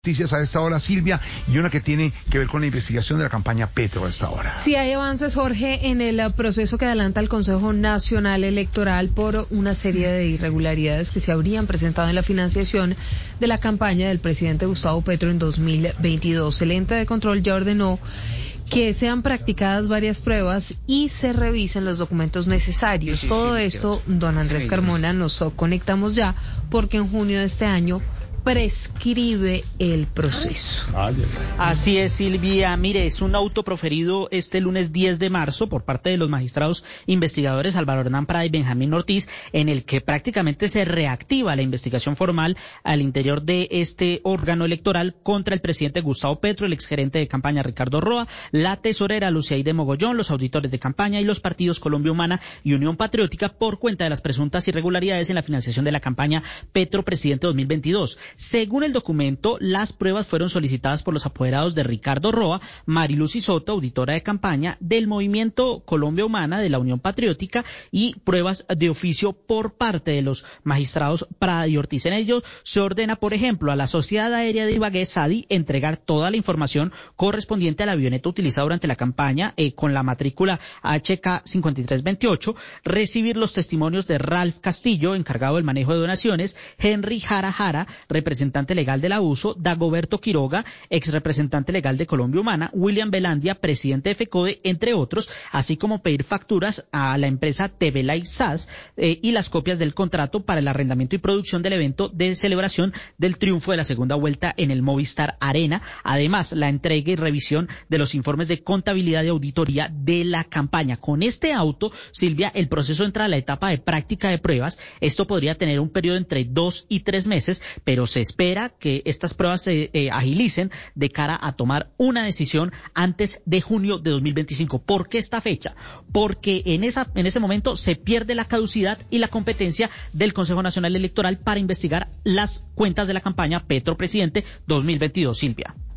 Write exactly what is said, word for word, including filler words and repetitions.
Noticias a esta hora, Silvia, y una que tiene que ver con la investigación de la campaña Petro a esta hora. Sí, hay avances, Jorge, en el proceso que adelanta el Consejo Nacional Electoral por una serie de irregularidades que se habrían presentado en la financiación de la campaña del presidente Gustavo Petro en dos mil veintidós. El ente de control ya ordenó que sean practicadas varias pruebas y se revisen los documentos necesarios. Sí, sí, Todo sí, esto, don Andrés Carmona, nos conectamos ya porque en junio de este año prescribe el proceso. Así es, Silvia. Mire, es un auto proferido este lunes diez de marzo por parte de los magistrados investigadores Álvaro Hernán Prada y Benjamín Ortiz, en el que prácticamente se reactiva la investigación formal al interior de este órgano electoral contra el presidente Gustavo Petro, el exgerente de campaña Ricardo Roa, la tesorera Luciaide Mogollón, los auditores de campaña y los partidos Colombia Humana y Unión Patriótica por cuenta de las presuntas irregularidades en la financiación de la campaña Petro Presidente dos mil veintidós. Según el documento, las pruebas fueron solicitadas por los apoderados de Ricardo Roa, Marilucy Soto, auditora de campaña, del Movimiento Colombia Humana, de la Unión Patriótica, y pruebas de oficio por parte de los magistrados Prada y Ortiz. En ello se ordena, por ejemplo, a la Sociedad Aérea de Ibagué, SADI, entregar toda la información correspondiente a la avioneta utilizada durante la campaña eh, con la matrícula H K cincuenta y tres veintiocho, recibir los testimonios de Ralph Castillo, encargado del manejo de donaciones, Henry Jara Jara, representante legal del abuso, Dagoberto Quiroga, ex representante legal de Colombia Humana, William Belandia, presidente de FECODE, entre otros, así como pedir facturas a la empresa T V Live S A S eh, y las copias del contrato para el arrendamiento y producción del evento de celebración del triunfo de la segunda vuelta en el Movistar Arena. Además, la entrega y revisión de los informes de contabilidad y auditoría de la campaña. Con este auto, Silvia, el proceso entra a la etapa de práctica de pruebas. Esto podría tener un periodo entre dos y tres meses, pero se espera que estas pruebas se eh, agilicen de cara a tomar una decisión antes de junio de dos mil veinticinco. ¿Por qué esta fecha? Porque en esa en ese momento se pierde la caducidad y la competencia del Consejo Nacional Electoral para investigar las cuentas de la campaña Petro Presidente dos mil veintidós, Silvia.